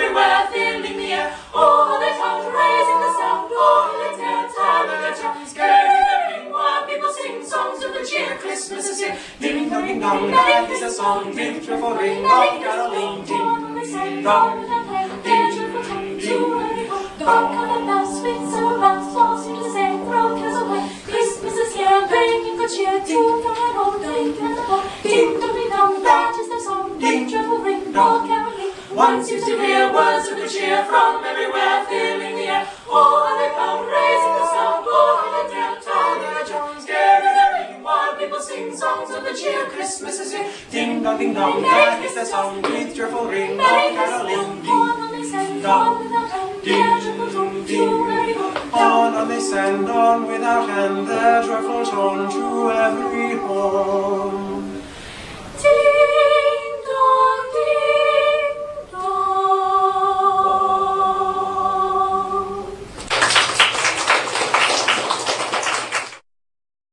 everywhere filling the air. Oh, they come raising the sound. Oh, let's get tired, carry the ring while people sing songs of the cheer. Christmas is here. Ding dong, ding dong, that is a song. Ding, triple ring of caroling. Ding dong, ding Don't come and bells, sweet summer bells, all seem to say, throw cares away. Christmas is here, bringing good cheer to young and old, big and old. Ding dong, ding dong, that is their song. Ding, triple ring, all caroling. One seems to hear words of good cheer from everywhere filling the air. Oh, and they come raising the sound. Oh, and they tell their joys, carry the ring while people sing songs of good cheer. Christmas is here. Ding dong, that is their song. With cheerful ring, all caroling. Ding dong, on they send on without end their joyful tone to every home.